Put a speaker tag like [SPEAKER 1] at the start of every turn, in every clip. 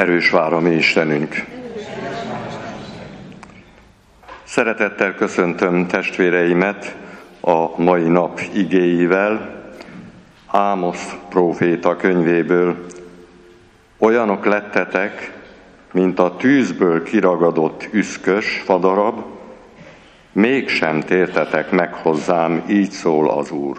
[SPEAKER 1] Erős vár a mi Istenünk! Szeretettel köszöntöm testvéreimet a mai nap igéivel, Ámosz próféta könyvéből. Olyanok lettetek, mint a tűzből kiragadott üszkös fadarab, mégsem tértetek meg hozzám, így szól az Úr.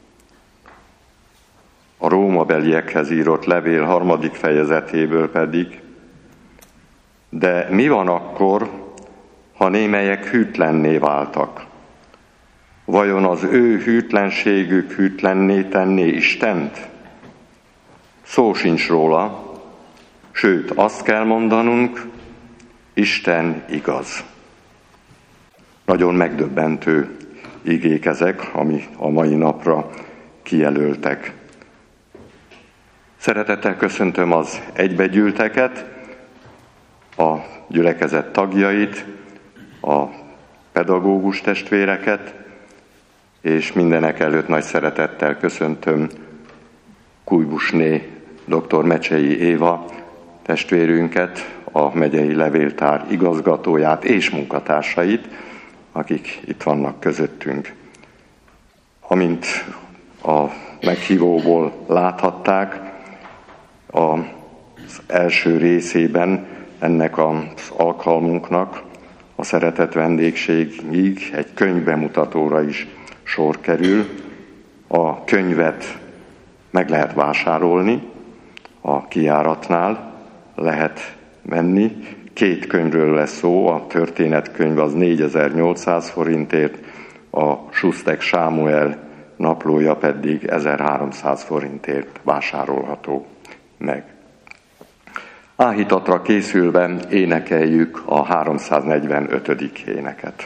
[SPEAKER 1] A rómabeliekhez írott levél 3. fejezetéből pedig: de mi van akkor, ha némelyek hűtlenné váltak? Vajon az ő hűtlenségük hűtlenné tenné Istent? Szó sincs róla, sőt azt kell mondanunk, Isten igaz. Nagyon megdöbbentő igék ezek, ami a mai napra kijelöltek. Szeretettel köszöntöm az egybegyűlteket, a gyülekezet tagjait, a pedagógus testvéreket, és mindenek előtt nagy szeretettel köszöntöm Kújbusné dr. Mecsei Éva testvérünket, a megyei levéltár igazgatóját és munkatársait, akik itt vannak közöttünk. Amint a meghívóból láthatták, az első részében ennek az alkalmunknak a szeretett vendégségig egy könyvbemutatóra is sor kerül. A könyvet meg lehet vásárolni, a kijáratnál lehet menni. 2 könyvről lesz szó, a történetkönyv az 4800 forintért, a Sustek Sámuel naplója pedig 1300 forintért vásárolható meg. Áhítatra készülve énekeljük a 345. éneket.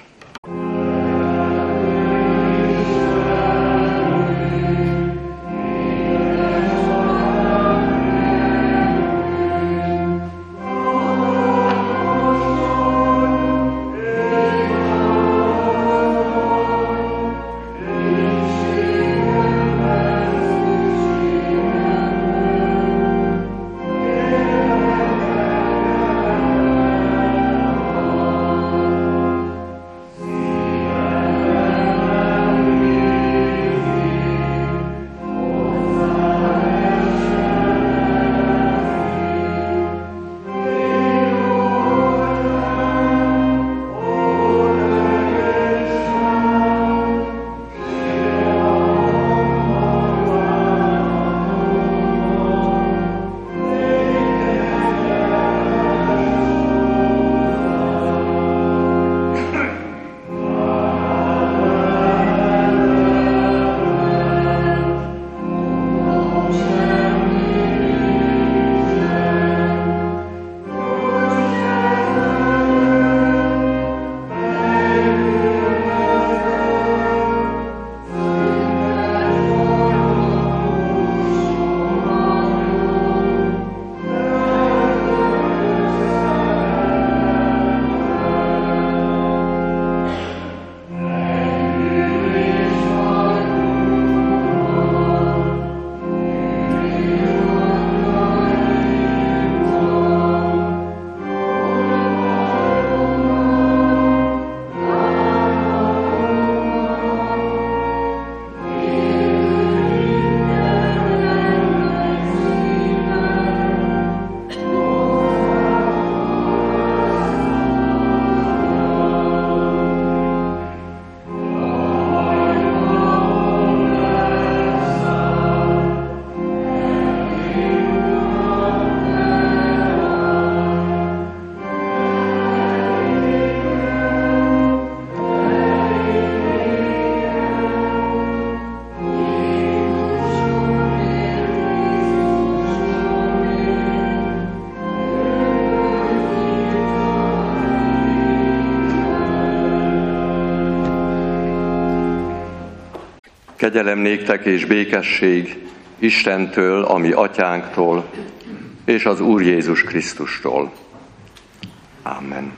[SPEAKER 1] Kegyelem néktek és békesség Istentől, a mi atyánktól, és az Úr Jézus Krisztustól. Ámen.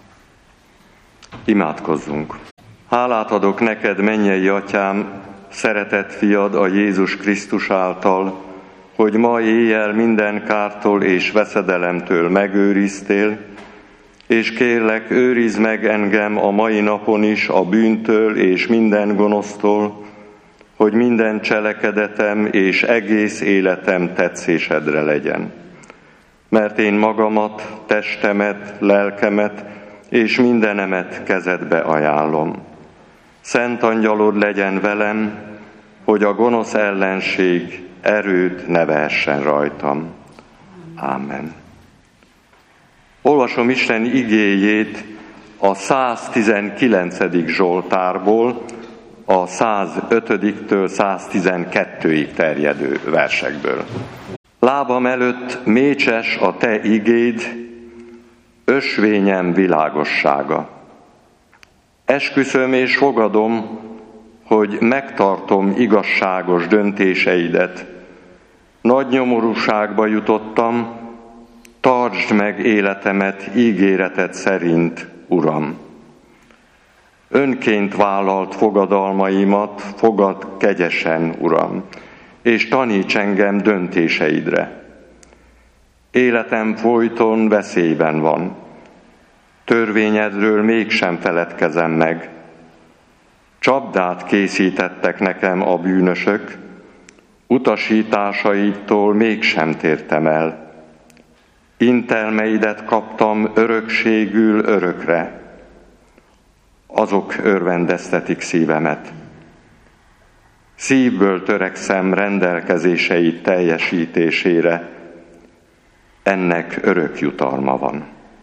[SPEAKER 1] Imádkozzunk. Hálát adok neked, mennyei atyám, szeretett fiad a Jézus Krisztus által, hogy ma éjjel minden kártól és veszedelemtől megőriztél, és kérlek, őrizd meg engem a mai napon is a bűntől és minden gonosztól, hogy minden cselekedetem és egész életem tetszésedre legyen. Mert én magamat, testemet, lelkemet és mindenemet kezedbe ajánlom. Szent Angyalod legyen velem, hogy a gonosz ellenség erőt ne vehessen rajtam. Ámen. Olvasom Isten igéjét a 119. Zsoltárból, a 105-től 112-ig terjedő versekből. Lábam előtt mécses a te igéd, ösvényem világossága. Esküszöm és fogadom, hogy megtartom igazságos döntéseidet. Nagy nyomorúságba jutottam, tartsd meg életemet ígéreted szerint, Uram. Önként vállalt fogadalmaimat, fogad kegyesen, Uram, és taníts engem döntéseidre. Életem folyton veszélyben van, törvényedről mégsem feledkezem meg. Csapdát készítettek nekem a bűnösök, utasításaidtól mégsem tértem el. Intelmeidet kaptam örökségül örökre, azok örvendeztetik szívemet. Szívből törekszem rendelkezéseid teljesítésére, ennek örök jutalma van.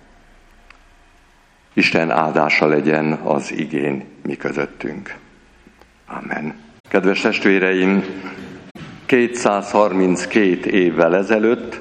[SPEAKER 1] Isten áldása legyen az igén mi közöttünk. Amen. Kedves testvéreim, 232 évvel ezelőtt,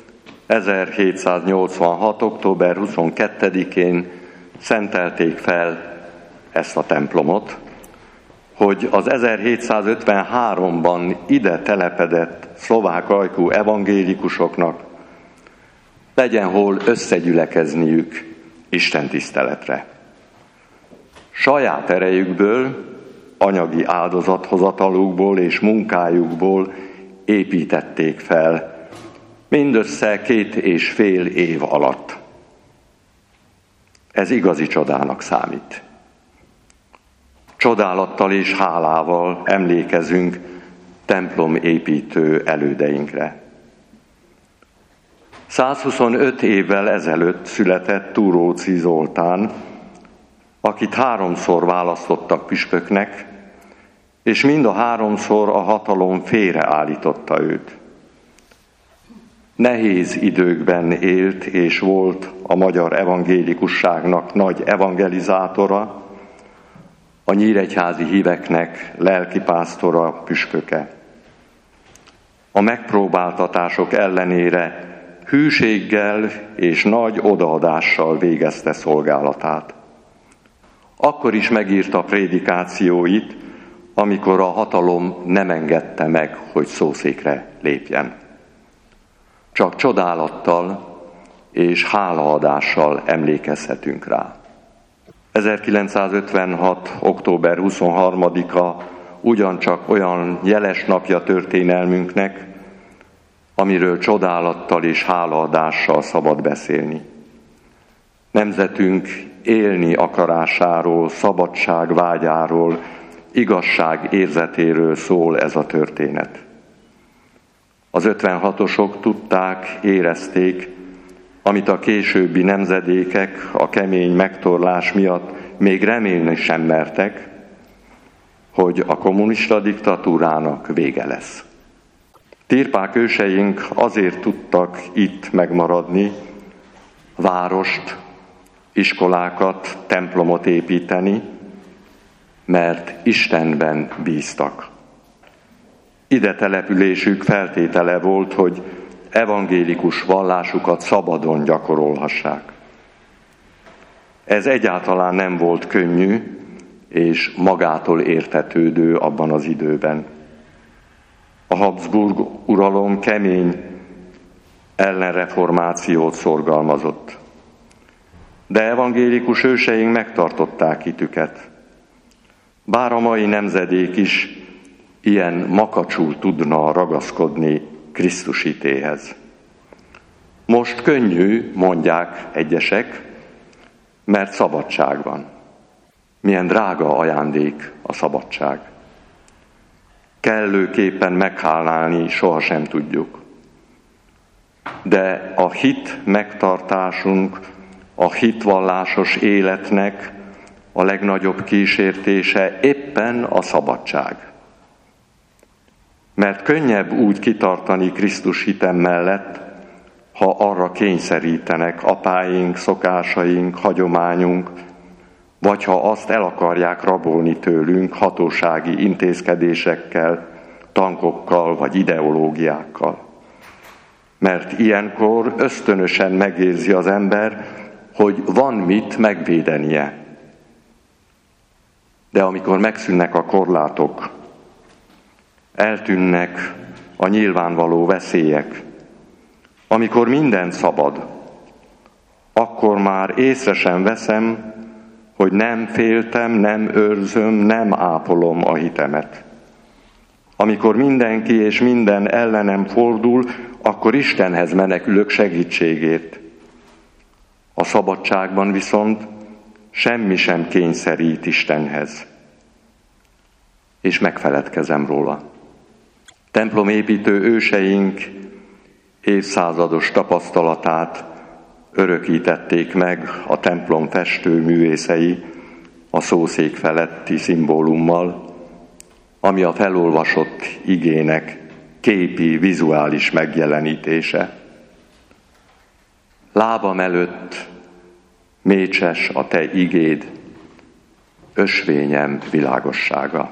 [SPEAKER 1] 1786. október 22-én szentelték fel ezt a templomot, hogy az 1753-ban ide telepedett szlovák ajkú evangélikusoknak legyen hol összegyülekezniük Isten tiszteletre. Saját erejükből, anyagi áldozathozatalukból és munkájukból építették fel mindössze 2,5 év alatt. Ez igazi csodának számít. Csodálattal és hálával emlékezünk templomépítő elődeinkre. 125 évvel ezelőtt született Túróczi Zoltán, akit 3-szor választottak püspöknek, és mind a 3-szor a hatalom félreállította őt. Nehéz időkben élt és volt a magyar evangélikusságnak nagy evangelizátora, a nyíregyházi híveknek lelkipásztora, püspöke. A megpróbáltatások ellenére hűséggel és nagy odaadással végezte szolgálatát. Akkor is megírta prédikációit, amikor a hatalom nem engedte meg, hogy szószékre lépjen. Csak csodálattal és hálaadással emlékezhetünk rá. 1956. október 23-a ugyancsak olyan jeles napja történelmünknek, amiről csodálattal és hálaadással szabad beszélni. Nemzetünk élni akarásáról, szabadság vágyáról, igazság érzetéről szól ez a történet. Az 56-osok tudták, érezték, amit a későbbi nemzedékek a kemény megtorlás miatt még remélni sem mertek, hogy a kommunista diktatúrának vége lesz. Tirpák őseink azért tudtak itt megmaradni, várost, iskolákat, templomot építeni, mert Istenben bíztak. Ide településük feltétele volt, hogy evangélikus vallásukat szabadon gyakorolhassák. Ez egyáltalán nem volt könnyű és magától értetődő abban az időben. A Habsburg uralom kemény ellenreformációt szorgalmazott. De evangélikus őseink megtartották hitüket. Bár a mai nemzedék is ilyen makacsul tudna ragaszkodni Krisztus hitéhez. Most könnyű, mondják egyesek, mert szabadság van. Milyen drága ajándék a szabadság. Kellőképpen meghálálni sohasem tudjuk. De a hit megtartásunk, a hitvallásos életnek a legnagyobb kísértése éppen a szabadság. Mert könnyebb úgy kitartani Krisztus hitem mellett, ha arra kényszerítenek apáink, szokásaink, hagyományunk, vagy ha azt el akarják rabolni tőlünk hatósági intézkedésekkel, tankokkal vagy ideológiákkal. Mert ilyenkor ösztönösen megérzi az ember, hogy van mit megvédenie. De amikor megszűnnek a korlátok, eltűnnek a nyilvánvaló veszélyek, amikor minden szabad, akkor már észre sem veszem, hogy nem féltem, nem őrzöm, nem ápolom a hitemet. Amikor mindenki és minden ellenem fordul, akkor Istenhez menekülök segítségért. A szabadságban viszont semmi sem kényszerít Istenhez. És megfeledkezem róla. Templomépítő őseink évszázados tapasztalatát örökítették meg a templom festőművészei a szószék feletti szimbólummal, ami a felolvasott igének képi, vizuális megjelenítése. Lábam előtt mécses a te igéd, ösvényem világossága.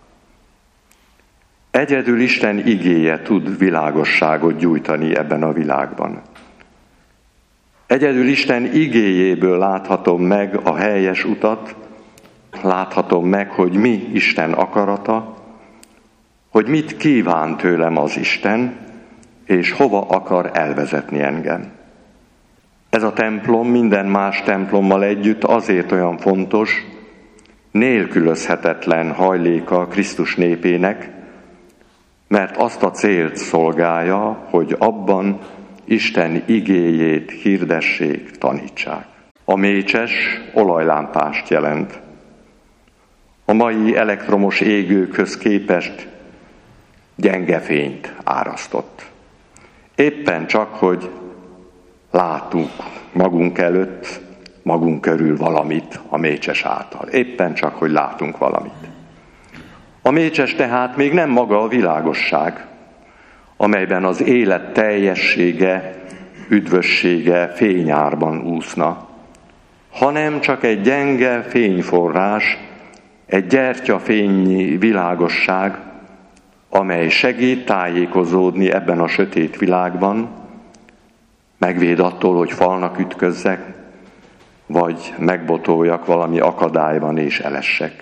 [SPEAKER 1] Egyedül Isten igéje tud világosságot gyújtani ebben a világban. Egyedül Isten igéjéből láthatom meg a helyes utat, láthatom meg, hogy mi Isten akarata, hogy mit kíván tőlem az Isten, és hova akar elvezetni engem. Ez a templom minden más templommal együtt azért olyan fontos, nélkülözhetetlen hajléka Krisztus népének, mert azt a célt szolgálja, hogy abban Isten igéjét hirdessék, tanítsák. A mécses olajlámpást jelent. A mai elektromos égőkhöz képest gyenge fényt árasztott. Éppen csak, hogy látunk magunk előtt, magunk körül valamit a mécses által. Éppen csak, hogy látunk valamit. A mécses tehát még nem maga a világosság, amelyben az élet teljessége, üdvössége fényárban úszna, hanem csak egy gyenge fényforrás, egy gyertyafénynyi világosság, amely segít tájékozódni ebben a sötét világban, megvéd attól, hogy falnak ütközzek, vagy megbotoljak valami akadályban és elessek.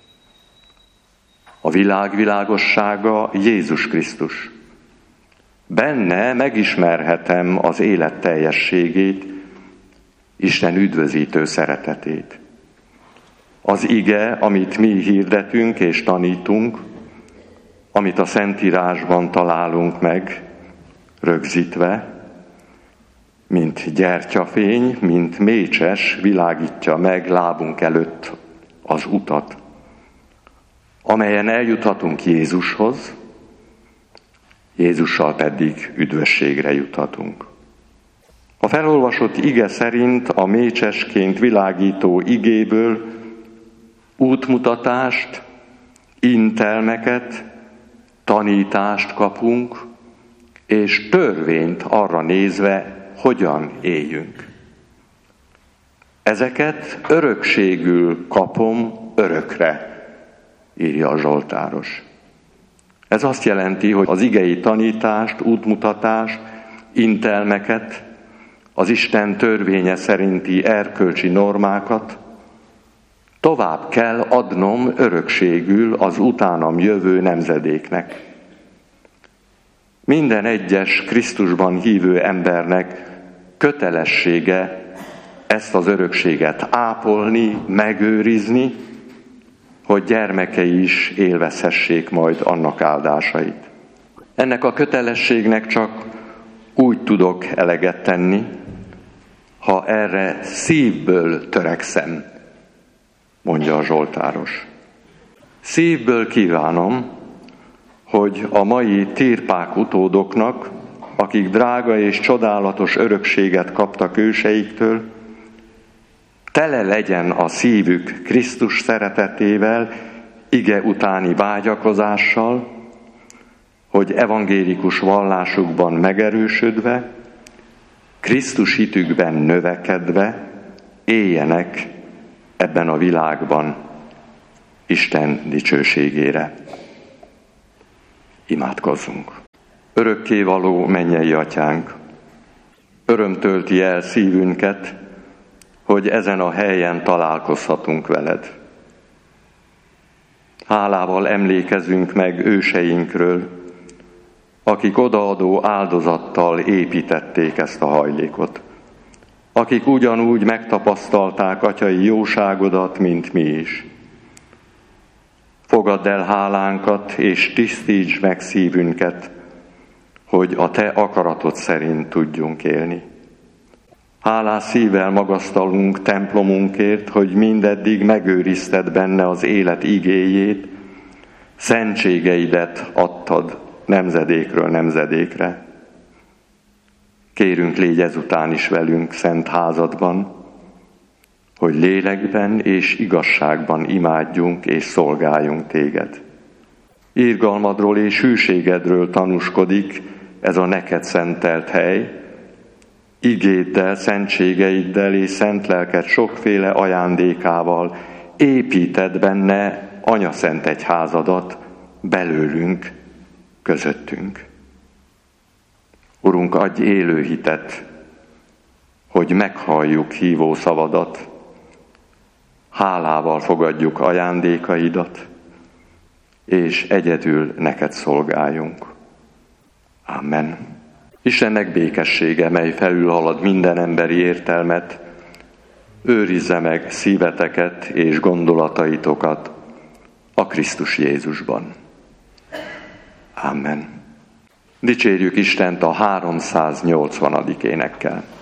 [SPEAKER 1] A világ világossága Jézus Krisztus. Benne megismerhetem az élet teljességét, Isten üdvözítő szeretetét. Az ige, amit mi hirdetünk és tanítunk, amit a Szentírásban találunk meg, rögzítve, mint gyertyafény, mint mécses világítja meg lábunk előtt az utat, amelyen eljuthatunk Jézushoz, Jézussal pedig üdvösségre juthatunk. A felolvasott ige szerint a mécsesként világító igéből útmutatást, intelmeket, tanítást kapunk, és törvényt arra nézve, hogyan éljünk. Ezeket örökségül kapom örökre, írja a zsoltáros. Ez azt jelenti, hogy az igei tanítást, útmutatást, intelmeket, az Isten törvénye szerinti erkölcsi normákat tovább kell adnom örökségül az utánam jövő nemzedéknek. Minden egyes Krisztusban hívő embernek kötelessége ezt az örökséget ápolni, megőrizni, hogy gyermekei is élvezhessék majd annak áldásait. Ennek a kötelességnek csak úgy tudok eleget tenni, ha erre szívből törekszem, mondja a zsoltáros. Szívből kívánom, hogy a mai tirpák utódoknak, akik drága és csodálatos örökséget kaptak őseiktől, tele legyen a szívük Krisztus szeretetével, ige utáni vágyakozással, hogy evangélikus vallásukban megerősödve, Krisztus hitükben növekedve éljenek ebben a világban Isten dicsőségére. Imádkozzunk! Örökkévaló mennyei Atyánk, öröm tölti el szívünket, hogy ezen a helyen találkozhatunk veled. Hálával emlékezünk meg őseinkről, akik odaadó áldozattal építették ezt a hajlékot, akik ugyanúgy megtapasztalták atyai jóságodat, mint mi is. Fogadd el hálánkat, és tisztítsd meg szívünket, hogy a te akaratod szerint tudjunk élni. Hálás szívvel magasztalunk templomunkért, hogy mindeddig megőrizted benne az élet igéjét, szentségeidet adtad nemzedékről nemzedékre. Kérünk, légy ezután is velünk szent házadban, hogy lélekben és igazságban imádjunk és szolgáljunk téged. Irgalmadról és hűségedről tanúskodik ez a neked szentelt hely, igéddel, szentségeiddel és szent lelked sokféle ajándékával építed benne anyaszent egyházadat belőlünk, közöttünk. Urunk, adj élő hitet, hogy meghalljuk hívó szavadat, hálával fogadjuk ajándékaidat, és egyedül neked szolgáljunk. Amen. Istennek békessége, mely felülhalad minden emberi értelmet, őrizze meg szíveteket és gondolataitokat a Krisztus Jézusban. Amen. Dicsérjük Istent a 380. énekkel.